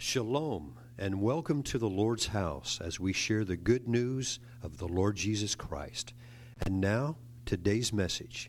Shalom, and welcome to the Lord's house as we share the good news of the Lord Jesus Christ. And now, today's message.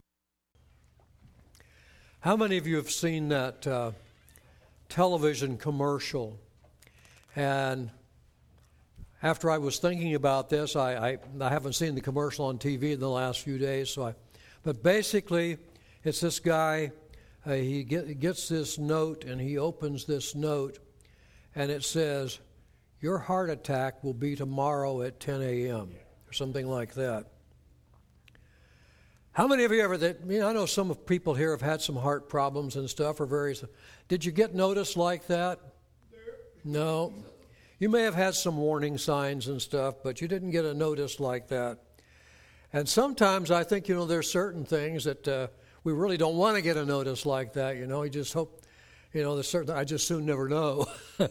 How many of you have seen that television commercial? And after I was thinking about this, I haven't seen the commercial on TV in the last few days, but basically, it's this guy. He gets this note, and he opens this note, and it says, "Your heart attack will be tomorrow at 10 a.m." or something like that. How many of you ever, I know some of people here have had some heart problems and stuff or various. Did you get notice like that? No. You may have had some warning signs and stuff, but you didn't get a notice like that. And sometimes I think, there's certain things that we really don't want to get a notice like that, You just hope, there's certain, I just soon never know,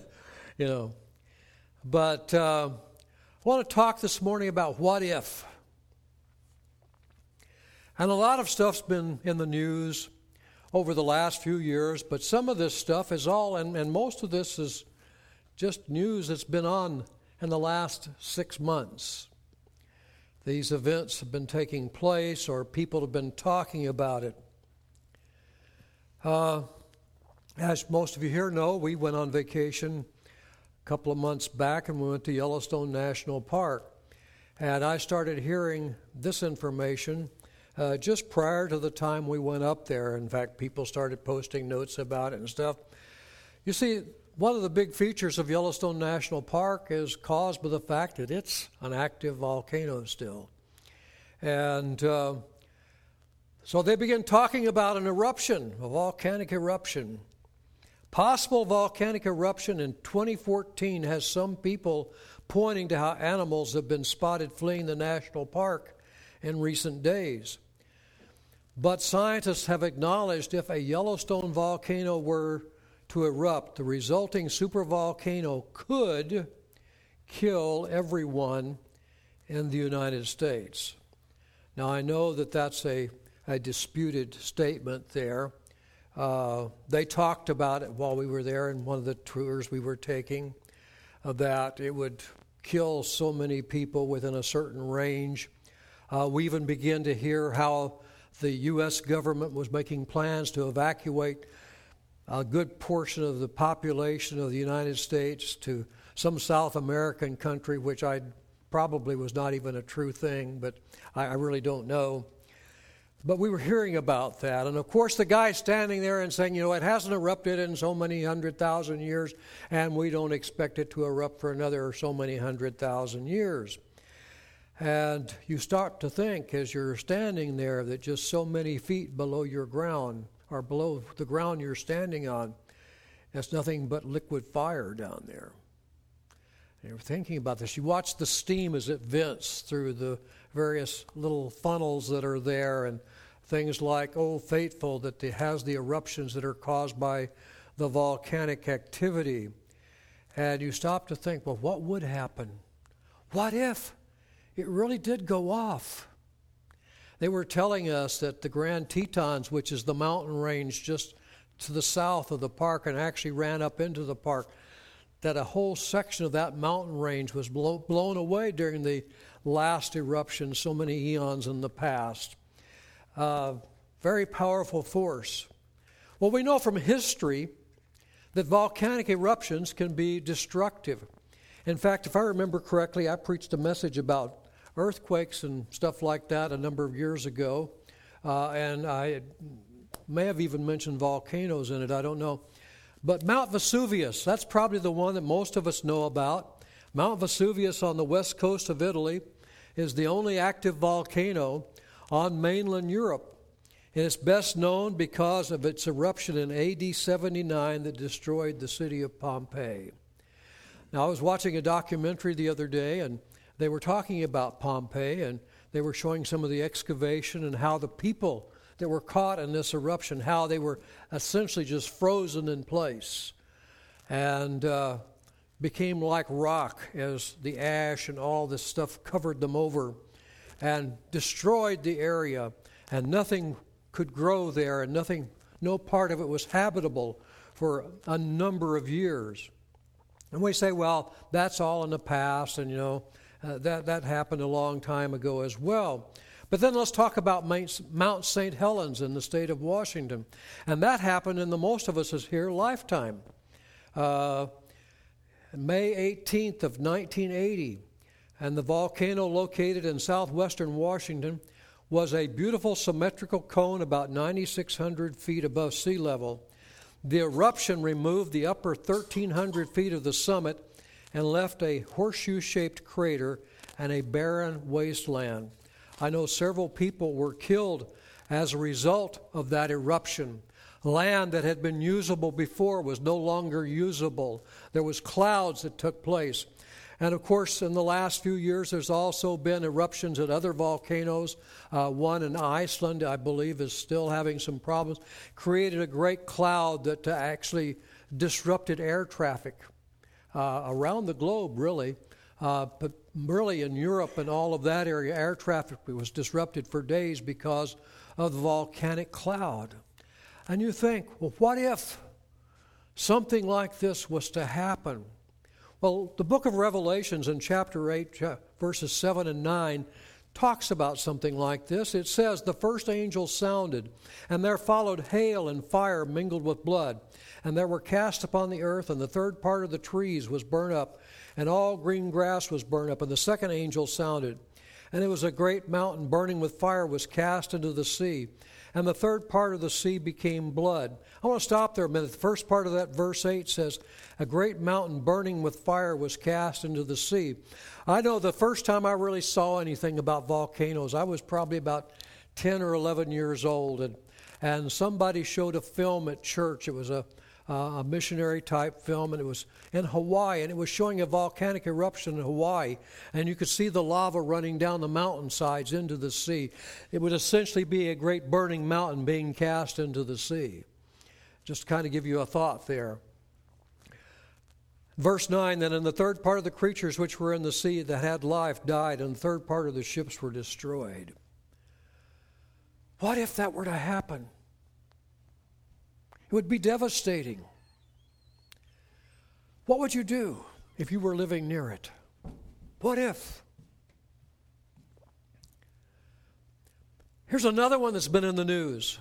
But I want to talk this morning about what if. And a lot of stuff's been in the news over the last few years, but some of this stuff is all, and most of this is just news that's been on in the last 6 months. These events have been taking place, or people have been talking about it. As most of you here know, we went on vacation a couple of months back, and we went to Yellowstone National Park. And I started hearing this information just prior to the time we went up there. In fact, people started posting notes about it and stuff. You see, one of the big features of Yellowstone National Park is caused by the fact that it's an active volcano still. And so they began talking about an eruption, a volcanic eruption. Possible volcanic eruption in 2014 has some people pointing to how animals have been spotted fleeing the national park in recent days. But scientists have acknowledged if a Yellowstone volcano were to erupt, the resulting supervolcano could kill everyone in the United States. Now, I know that that's a disputed statement there. They talked about it while we were there in one of the tours we were taking, that it would kill so many people within a certain range. We even began to hear how the U.S. government was making plans to evacuate a good portion of the population of the United States to some South American country, which I probably was not even a true thing, but I really don't know. But we were hearing about that. And of course, the guy standing there and saying, it hasn't erupted in so many 100,000 years, and we don't expect it to erupt for another so many 100,000 years. And you start to think as you're standing there that just so many feet below your ground, or below the ground you're standing on, that's nothing but liquid fire down there. And you're thinking about this. You watch the steam as it vents through the various little funnels that are there, and things like Old Faithful that has the eruptions that are caused by the volcanic activity. And you stop to think, well, what would happen? What if it really did go off? They were telling us that the Grand Tetons, which is the mountain range just to the south of the park and actually ran up into the park, that a whole section of that mountain range was blown away during the last eruption so many eons in the past. Very powerful force. Well, we know from history that volcanic eruptions can be destructive. In fact, if I remember correctly, I preached a message about earthquakes and stuff like that a number of years ago, and I may have even mentioned volcanoes in it, I don't know. But Mount Vesuvius, that's probably the one that most of us know about. Mount Vesuvius on the west coast of Italy is the only active volcano on mainland Europe. And it's best known because of its eruption in AD 79 that destroyed the city of Pompeii. Now, I was watching a documentary the other day, and they were talking about Pompeii, and they were showing some of the excavation and how the people that were caught in this eruption, how they were essentially just frozen in place and became like rock as the ash and all this stuff covered them over and destroyed the area, and nothing could grow there, and no part of it was habitable for a number of years. And we say, well, that's all in the past, and that happened a long time ago as well. But then let's talk about Mount St. Helens in the state of Washington. And that happened in the most of us here lifetime. May 18th of 1980. And the volcano located in southwestern Washington was a beautiful symmetrical cone about 9,600 feet above sea level. The eruption removed the upper 1,300 feet of the summit and left a horseshoe-shaped crater and a barren wasteland. I know several people were killed as a result of that eruption. Land that had been usable before was no longer usable. There was clouds that took place. And of course, in the last few years, there's also been eruptions at other volcanoes. One in Iceland, I believe, is still having some problems. Created a great cloud that actually disrupted air traffic around the globe, really. But really in Europe and all of that area, air traffic was disrupted for days because of the volcanic cloud. And you think, well, what if something like this was to happen? Well, the book of Revelations in chapter 8, verses 7 and 9, talks about something like this. It says, "The first angel sounded, and there followed hail and fire mingled with blood, and there were cast upon the earth, and the third part of the trees was burnt up, and all green grass was burnt up. And the second angel sounded, and it was a great mountain burning with fire was cast into the sea, and the third part of the sea became blood." I want to stop there a minute. The first part of that verse 8 says, "A great mountain burning with fire was cast into the sea." I know the first time I really saw anything about volcanoes, I was probably about 10 or 11 years old, and somebody showed a film at church. It was a missionary type film, and it was in Hawaii, and it was showing a volcanic eruption in Hawaii, and you could see the lava running down the mountainsides into the sea. It would essentially be a great burning mountain being cast into the sea. Just to kind of give you a thought there. Verse 9, "Then in the third part of the creatures which were in the sea that had life died, and the third part of the ships were destroyed." What if that were to happen? It would be devastating. What would you do if you were living near it? What if? Here's another one that's been in the news.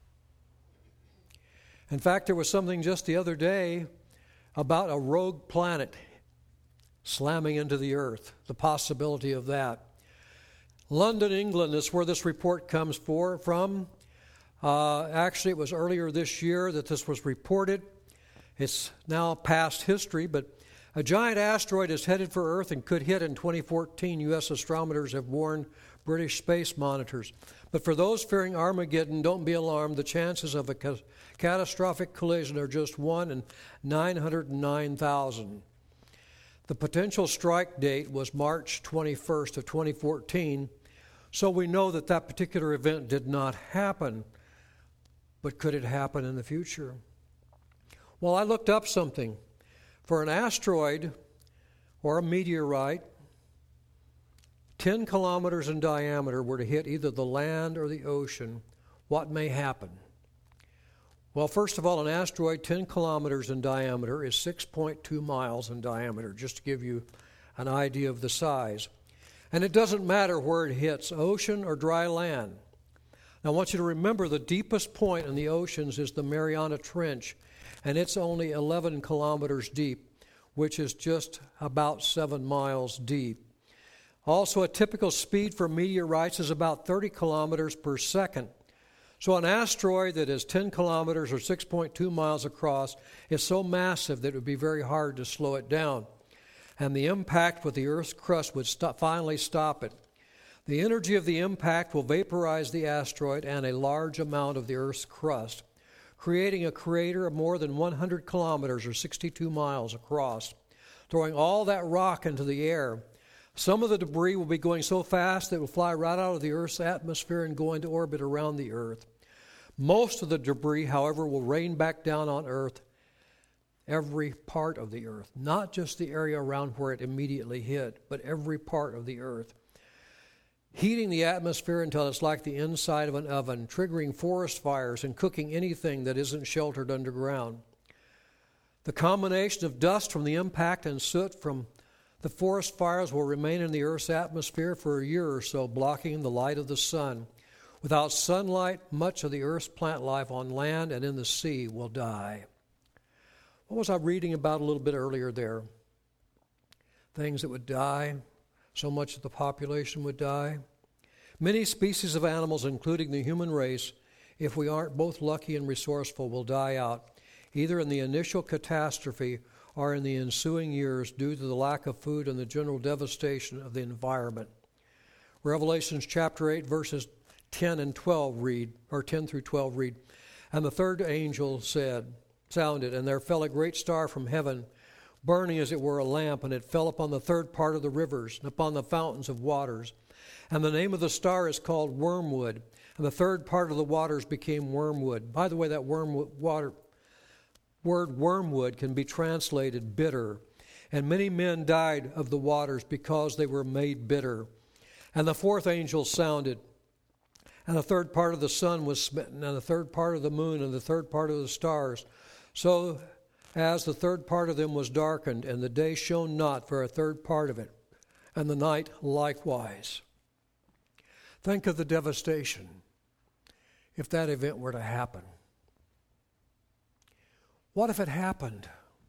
In fact, there was something just the other day about a rogue planet slamming into the earth, the possibility of that. London, England is where this report comes from. Actually, it was earlier this year that this was reported. It's now past history, but a giant asteroid is headed for Earth and could hit in 2014. U.S. astronomers have warned British space monitors. But for those fearing Armageddon, don't be alarmed. The chances of a catastrophic collision are just 1 in 909,000. The potential strike date was March 21st of 2014, so we know that that particular event did not happen. But could it happen in the future? Well, I looked up something. For an asteroid or a meteorite 10 kilometers in diameter were to hit either the land or the ocean, what may happen? Well, first of all, an asteroid 10 kilometers in diameter is 6.2 miles in diameter, just to give you an idea of the size. And it doesn't matter where it hits, ocean or dry land. Now, I want you to remember the deepest point in the oceans is the Mariana Trench, and it's only 11 kilometers deep, which is just about 7 miles deep. Also, a typical speed for meteorites is about 30 kilometers per second. So an asteroid that is 10 kilometers or 6.2 miles across is so massive that it would be very hard to slow it down. And the impact with the Earth's crust would finally stop it. The energy of the impact will vaporize the asteroid and a large amount of the Earth's crust, creating a crater of more than 100 kilometers or 62 miles across, throwing all that rock into the air. Some of the debris will be going so fast that it will fly right out of the Earth's atmosphere and go into orbit around the Earth. Most of the debris, however, will rain back down on Earth, every part of the Earth, not just the area around where it immediately hit, but every part of the Earth, heating the atmosphere until it's like the inside of an oven, triggering forest fires and cooking anything that isn't sheltered underground. The combination of dust from the impact and soot from the forest fires will remain in the Earth's atmosphere for a year or so, blocking the light of the sun. Without sunlight, much of the Earth's plant life on land and in the sea will die. What was I reading about a little bit earlier there? Things that would die, so much of the population would die. Many species of animals, including the human race, if we aren't both lucky and resourceful, will die out, either in the initial catastrophe or in the ensuing years due to the lack of food and the general devastation of the environment. Revelations chapter 8, verses 10 and 12 read, or 10 through 12 read, "And the third angel sounded, and there fell a great star from heaven, burning as it were a lamp, and it fell upon the third part of the rivers, and upon the fountains of waters. And the name of the star is called Wormwood, and the third part of the waters became wormwood." By the way, that word wormwood can be translated bitter. "And many men died of the waters because they were made bitter. And the fourth angel sounded, and the third part of the sun was smitten, and the third part of the moon, and the third part of the stars, so as the third part of them was darkened, and the day shone not for a third part of it, and the night likewise." Think of the devastation if that event were to happen. What if it happened?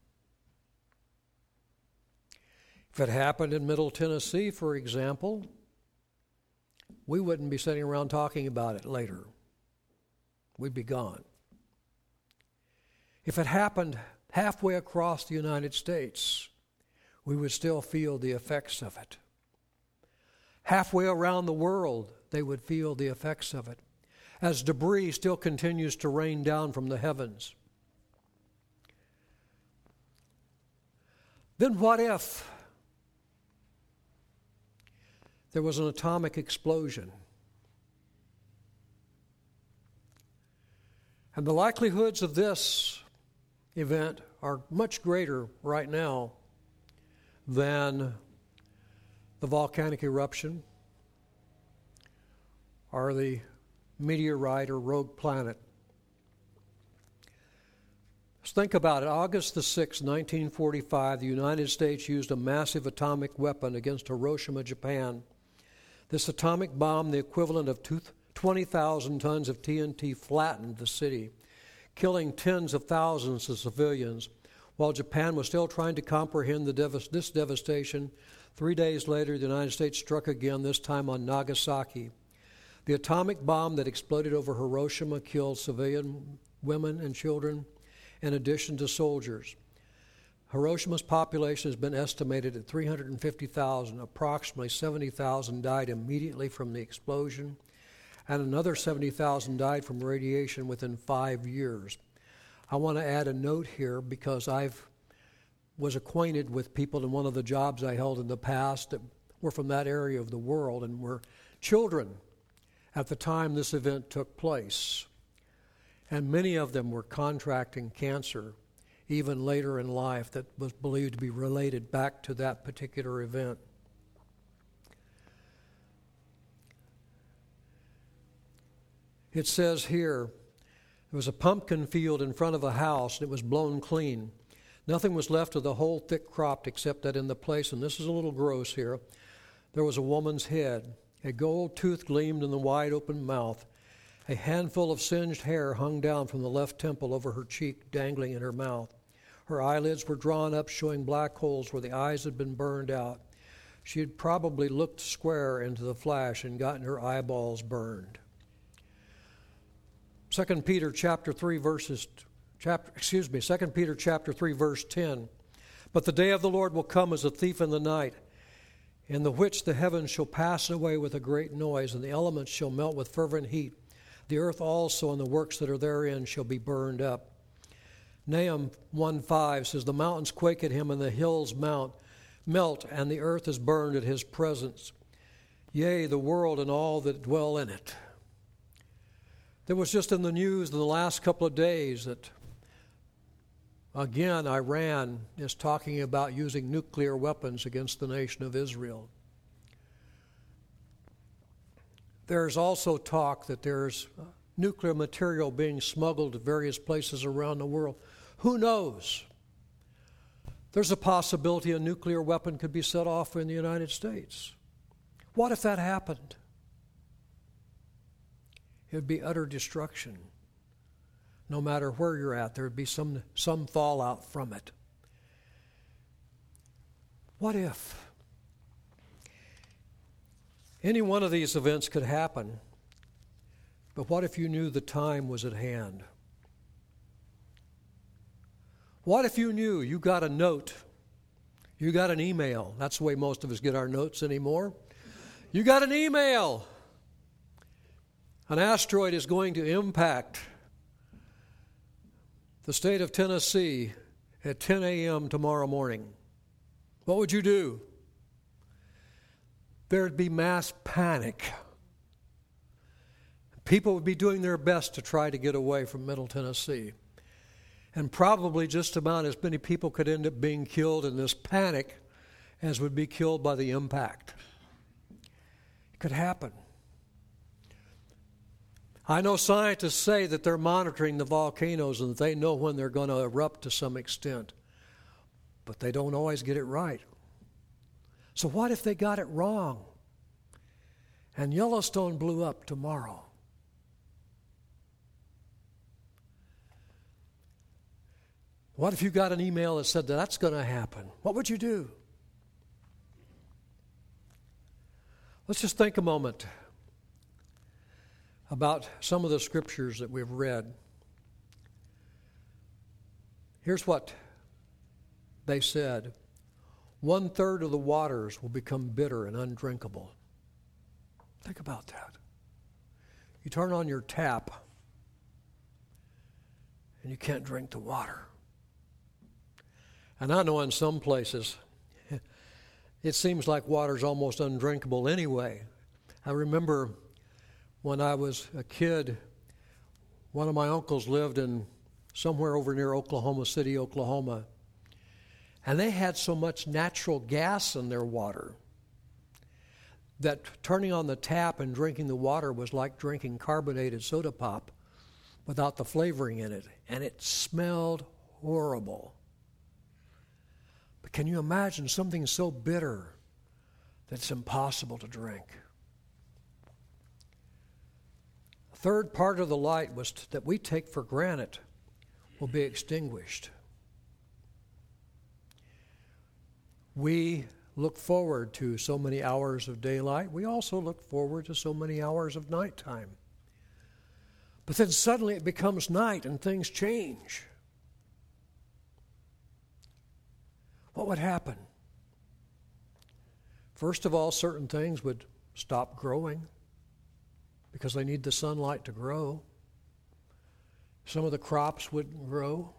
If it happened in Middle Tennessee, for example, we wouldn't be sitting around talking about it later. We'd be gone. If it happened halfway across the United States, we would still feel the effects of it. Halfway around the world, they would feel the effects of it, as debris still continues to rain down from the heavens. Then what if there was an atomic explosion? And the likelihoods of this event are much greater right now than the volcanic eruption or the meteorite or rogue planet. Let's think about it. August the 6th, 1945, the United States used a massive atomic weapon against Hiroshima, Japan. This atomic bomb, the equivalent of 20,000 tons of TNT, flattened the city, killing tens of thousands of civilians. While Japan was still trying to comprehend this devastation, 3 days later, the United States struck again, this time on Nagasaki. The atomic bomb that exploded over Hiroshima killed civilian women and children, in addition to soldiers. Hiroshima's population has been estimated at 350,000. Approximately 70,000 died immediately from the explosion, and another 70,000 died from radiation within 5 years. I want to add a note here because I was acquainted with people in one of the jobs I held in the past that were from that area of the world and were children at the time this event took place. And many of them were contracting cancer even later in life that was believed to be related back to that particular event. It says here, there was a pumpkin field in front of a house and it was blown clean. Nothing was left of the whole thick crop except that in the place, and this is a little gross here, there was a woman's head. A gold tooth gleamed in the wide open mouth. A handful of singed hair hung down from the left temple over her cheek, dangling in her mouth. Her eyelids were drawn up, showing black holes where the eyes had been burned out. She had probably looked square into the flash and gotten her eyeballs burned. 2 Peter chapter 3 verse 10. "But the day of the Lord will come as a thief in the night, in the which the heavens shall pass away with a great noise, and the elements shall melt with fervent heat. The earth also and the works that are therein shall be burned up." Nahum 1:5 says, "The mountains quake at him, and the hills melt, and the earth is burned at his presence. Yea, the world and all that dwell in it." There was just in the news in the last couple of days that, again, Iran is talking about using nuclear weapons against the nation of Israel. There's also talk that there's nuclear material being smuggled to various places around the world. Who knows There's a possibility a nuclear weapon could be set off in the United States. What if that happened? It would be utter destruction. No matter where you're at, there would be some fallout from it. What if? Any one of these events could happen, but what if you knew the time was at hand? What if you knew you got a note, you got an email? That's the way most of us get our notes anymore. You got an email. An asteroid is going to impact the state of Tennessee at 10 a.m. tomorrow morning. What would you do? There'd be mass panic. People would be doing their best to try to get away from Middle Tennessee. And probably just about as many people could end up being killed in this panic as would be killed by the impact. It could happen. I know scientists say that they're monitoring the volcanoes and that they know when they're going to erupt to some extent. But they don't always get it right. So what if they got it wrong and Yellowstone blew up tomorrow? What if you got an email that said that that's going to happen? What would you do? Let's just think a moment about some of the scriptures that we've read. Here's what they said. 1/3 of the waters will become bitter and undrinkable. Think about that. You turn on your tap and you can't drink the water. And I know in some places it seems like water's almost undrinkable anyway. I remember when I was a kid, one of my uncles lived in somewhere over near Oklahoma City, Oklahoma. And they had so much natural gas in their water that turning on the tap and drinking the water was like drinking carbonated soda pop without the flavoring in it. And it smelled horrible. But can you imagine something so bitter that it's impossible to drink? A third part of the light that we take for granted will be extinguished. We look forward to so many hours of daylight. We also look forward to so many hours of nighttime. But then suddenly it becomes night and things change. What would happen? First of all, certain things would stop growing because they need the sunlight to grow. Some of the crops wouldn't grow.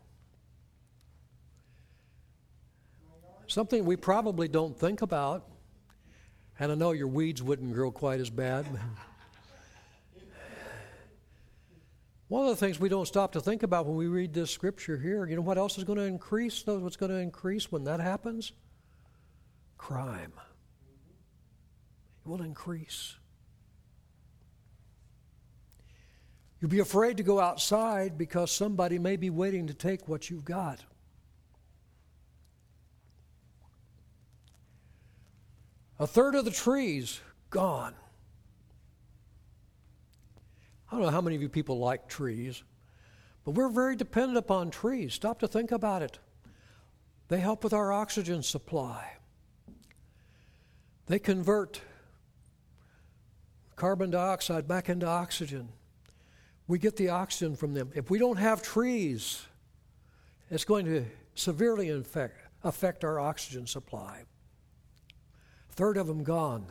Something we probably don't think about, and I know your weeds wouldn't grow quite as bad. One of the things we don't stop to think about when we read this scripture here, you know what else is going to increase? What's going to increase when that happens? Crime. It will increase. You'll be afraid to go outside because somebody may be waiting to take what you've got. A third of the trees gone. I don't know how many of you people like trees, but we're very dependent upon trees. Stop to think about it. They help with our oxygen supply. They convert carbon dioxide back into oxygen. We get the oxygen from them. If we don't have trees, it's going to severely affect our oxygen supply. A third of them gone.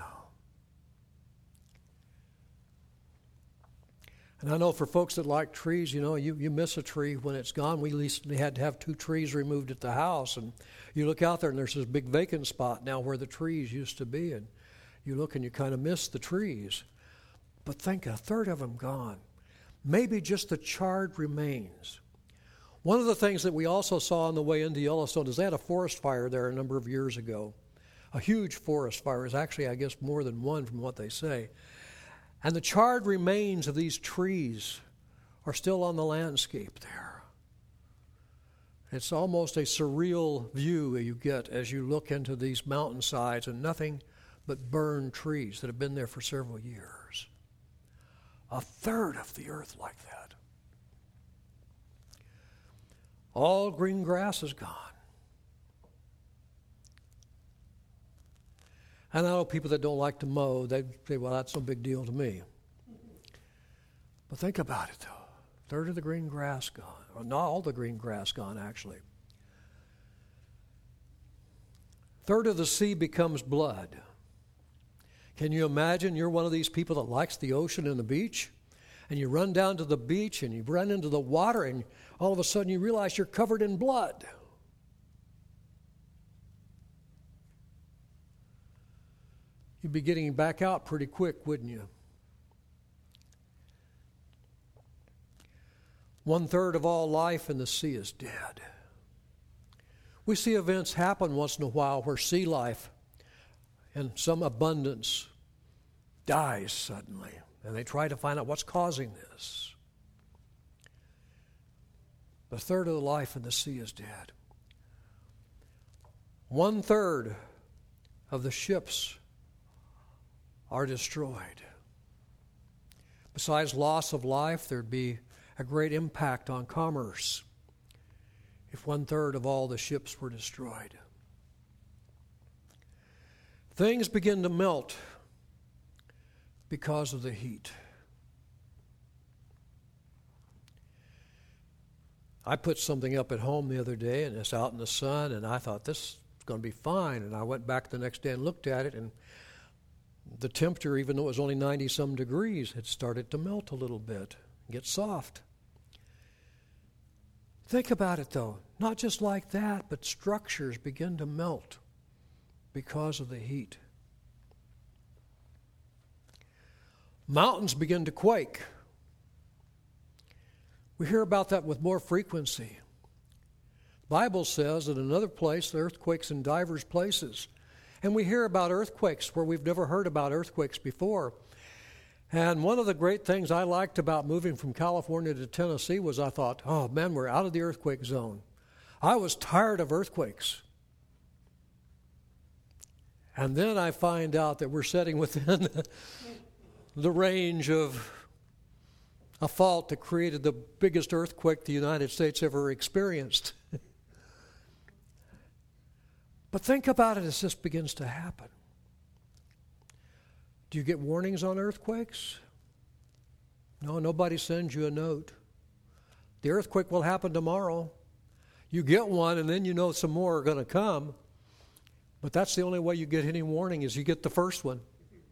And I know for folks that like trees, you miss a tree when it's gone. We recently had to have 2 trees removed at the house. And you look out there and there's this big vacant spot now where the trees used to be. And you look and you kind of miss the trees. But think, a third of them gone. Maybe just the charred remains. One of the things that we also saw on the way into Yellowstone is they had a forest fire there a number of years ago. A huge forest fire. It was actually, I guess, more than one from what they say. And the charred remains of these trees are still on the landscape there. It's almost a surreal view you get as you look into these mountainsides and nothing but burned trees that have been there for several years. A third of the earth like that. All green grass is gone. And I know people that don't like to mow, they say, well, that's no big deal to me. But think about it, though. A third of the green grass gone. Or not all the green grass gone, actually. A third of the sea becomes blood. Can you imagine you're one of these people that likes the ocean and the beach? And you run down to the beach and you run into the water and all of a sudden you realize you're covered in blood. You'd be getting back out pretty quick, wouldn't you? 1/3 of all life in the sea is dead. We see events happen once in a while where sea life in some abundance dies suddenly, and they try to find out what's causing this. 1/3 of the life in the sea is dead. 1/3 of the ships are destroyed. Besides loss of life, there'd be a great impact on commerce if 1/3 of all the ships were destroyed. Things begin to melt because of the heat. I put something up at home the other day, and it's out in the sun, and I thought this is going to be fine. And I went back the next day and looked at it, and the temperature, even though it was only 90-some degrees, had started to melt a little bit, get soft. Think about it, though. Not just like that, but structures begin to melt because of the heat. Mountains begin to quake. We hear about that with more frequency. The Bible says that in another place, the earthquakes in divers places. And we hear about earthquakes where we've never heard about earthquakes before. And one of the great things I liked about moving from California to Tennessee was I thought, oh man, we're out of the earthquake zone. I was tired of earthquakes. And then I find out that we're sitting within the range of a fault that created the biggest earthquake the United States ever experienced. But think about it as this begins to happen. Do you get warnings on earthquakes? No, nobody sends you a note. The earthquake will happen tomorrow. You get one, and then you know some more are going to come. But that's the only way you get any warning is you get the first one.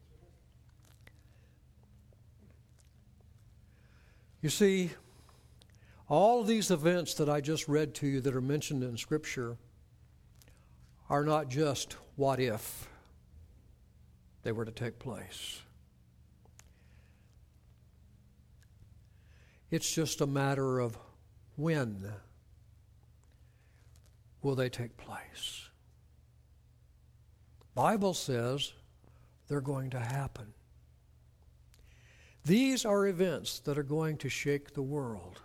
You see, all of these events that I just read to you that are mentioned in Scripture are not just what if they were to take place. It's just a matter of when will they take place. The Bible says they're going to happen. These are events that are going to shake the world.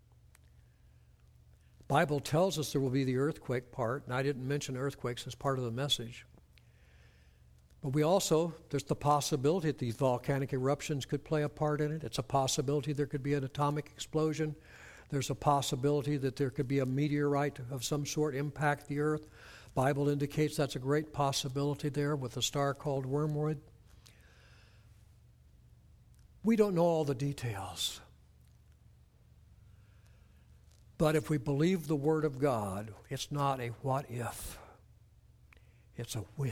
The Bible tells us there will be the earthquake part, and I didn't mention earthquakes as part of the message. But there's the possibility that these volcanic eruptions could play a part in it. It's a possibility there could be an atomic explosion. There's a possibility that there could be a meteorite of some sort impact the earth. The Bible indicates that's a great possibility there with a star called Wormwood. We don't know all the details. But if we believe the Word of God, it's not a what if. It's a when.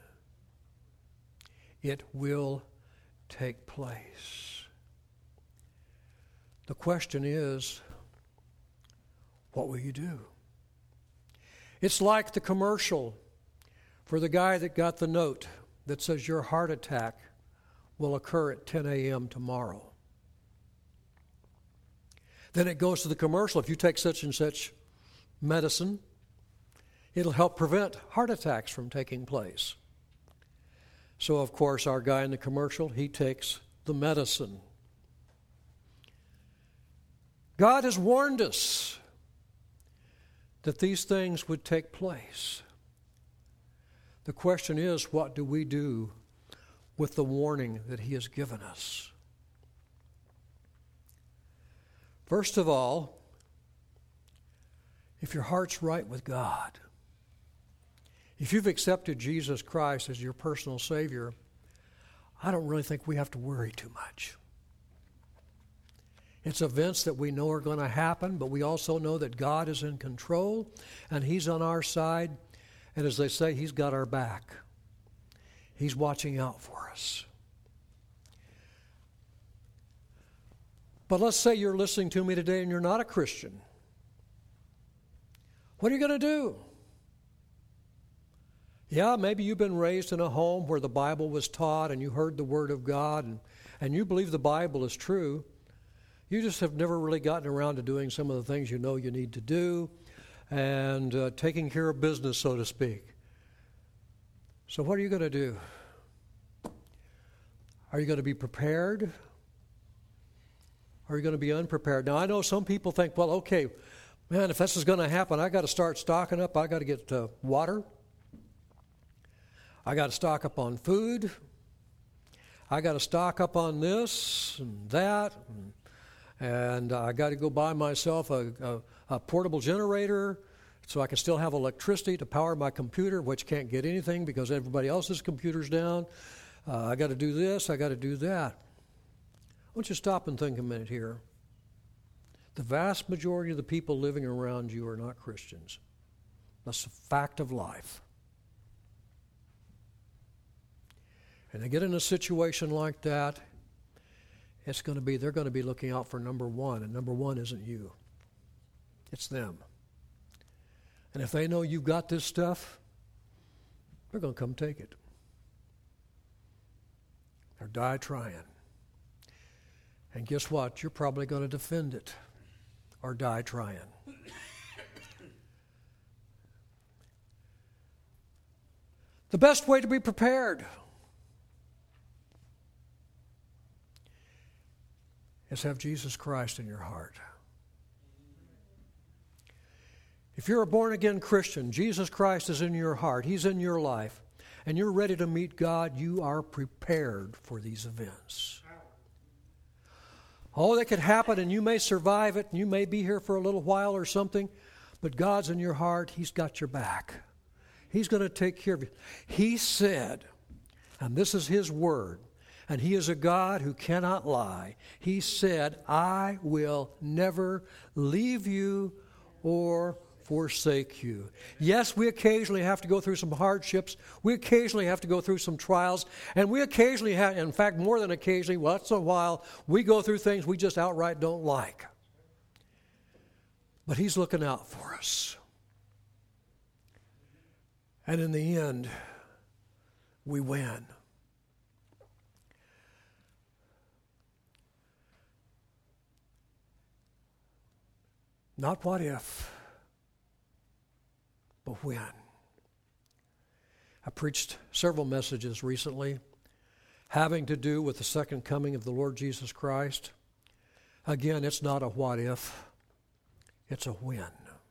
It will take place. The question is, what will you do? It's like the commercial for the guy that got the note that says your heart attack will occur at 10 a.m. tomorrow. Then it goes to the commercial. If you take such and such medicine, it'll help prevent heart attacks from taking place. So, of course, our guy in the commercial, he takes the medicine. God has warned us that these things would take place. The question is, what do we do with the warning that He has given us? First of all, if your heart's right with God, if you've accepted Jesus Christ as your personal Savior, I don't really think we have to worry too much. It's events that we know are going to happen, but we also know that God is in control and He's on our side. And as they say, He's got our back. He's watching out for us. But let's say you're listening to me today and you're not a Christian. What are you going to do? Yeah, maybe you've been raised in a home where the Bible was taught and you heard the Word of God and you believe the Bible is true. You just have never really gotten around to doing some of the things you know you need to do and taking care of business, so to speak. So what are you going to do? Are you going to be prepared? Or are you going to be unprepared? Now, I know some people think, well, okay, man, if this is going to happen, I got to start stocking up. I got to get water. I got to stock up on food. I got to stock up on this and that. And I got to go buy myself a portable generator so I can still have electricity to power my computer, which can't get anything because everybody else's computer's down. I got to do this. I got to do that. I want you to stop and think a minute here. The vast majority of the people living around you are not Christians. That's a fact of life. And they get in a situation like that, they're going to be looking out for number one, and number one isn't you. It's them. And if they know you've got this stuff, they're going to come take it. Or die trying. And guess what? You're probably going to defend it or die trying. The best way to be prepared is have Jesus Christ in your heart. If you're a born-again Christian, Jesus Christ is in your heart. He's in your life. And you're ready to meet God, you are prepared for these events. Oh, that could happen and you may survive it and you may be here for a little while or something, but God's in your heart. He's got your back. He's going to take care of you. He said, and this is His word, and He is a God who cannot lie. He said, I will never leave you or forsake you. Yes, we occasionally have to go through some hardships. We occasionally have to go through some trials. And we occasionally have, in fact, more than occasionally, once in a while, we go through things we just outright don't like. But He's looking out for us. And in the end, we win. Not what if, but when. I preached several messages recently having to do with the second coming of the Lord Jesus Christ. Again, it's not a what if, it's a when.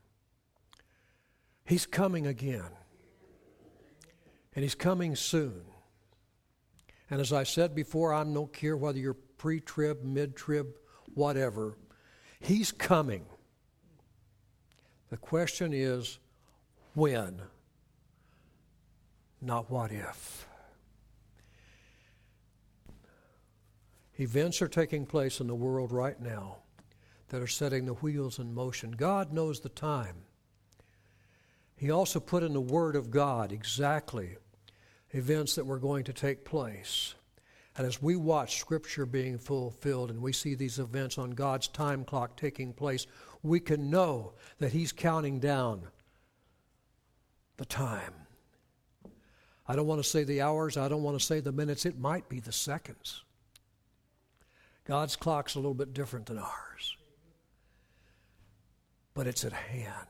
He's coming again. And He's coming soon. And as I said before, I don't care whether you're pre-trib, mid-trib, whatever. He's coming. The question is, when? Not what if. Events are taking place in the world right now that are setting the wheels in motion. God knows the time. He also put in the Word of God exactly events that were going to take place. And as we watch Scripture being fulfilled and we see these events on God's time clock taking place, we can know that He's counting down the time. I don't want to say the hours. I don't want to say the minutes. It might be the seconds. God's clock's a little bit different than ours. But it's at hand.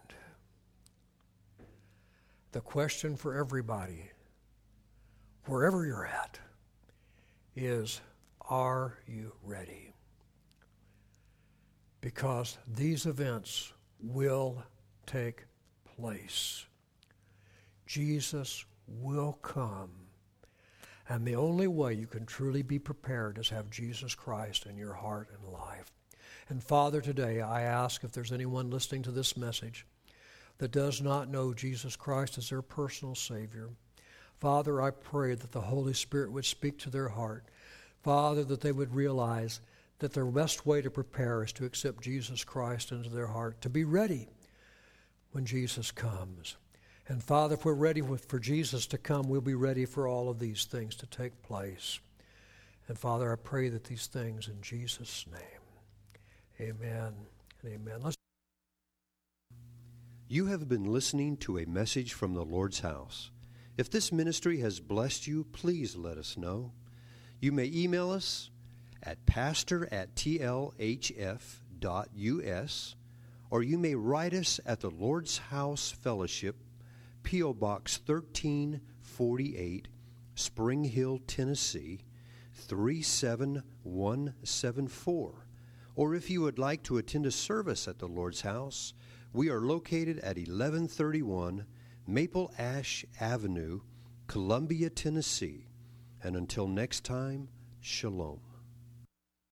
The question for everybody, wherever you're at, is, are you ready? Because these events will take place. Jesus will come. And the only way you can truly be prepared is have Jesus Christ in your heart and life. And Father, today I ask if there's anyone listening to this message that does not know Jesus Christ as their personal Savior, Father, I pray that the Holy Spirit would speak to their heart. Father, that they would realize that their best way to prepare is to accept Jesus Christ into their heart, to be ready when Jesus comes. And Father, if we're ready for Jesus to come, we'll be ready for all of these things to take place. And Father, I pray that these things in Jesus' name. Amen and amen. You have been listening to a message from the Lord's house. If this ministry has blessed you, please let us know. You may email us at pastor@tlhf.us, or you may write us at the Lord's House Fellowship, P.O. Box 1348, Spring Hill, Tennessee, 37174. Or if you would like to attend a service at the Lord's House, we are located at 1131 Maple Ash Avenue, Columbia, Tennessee. And until next time, shalom.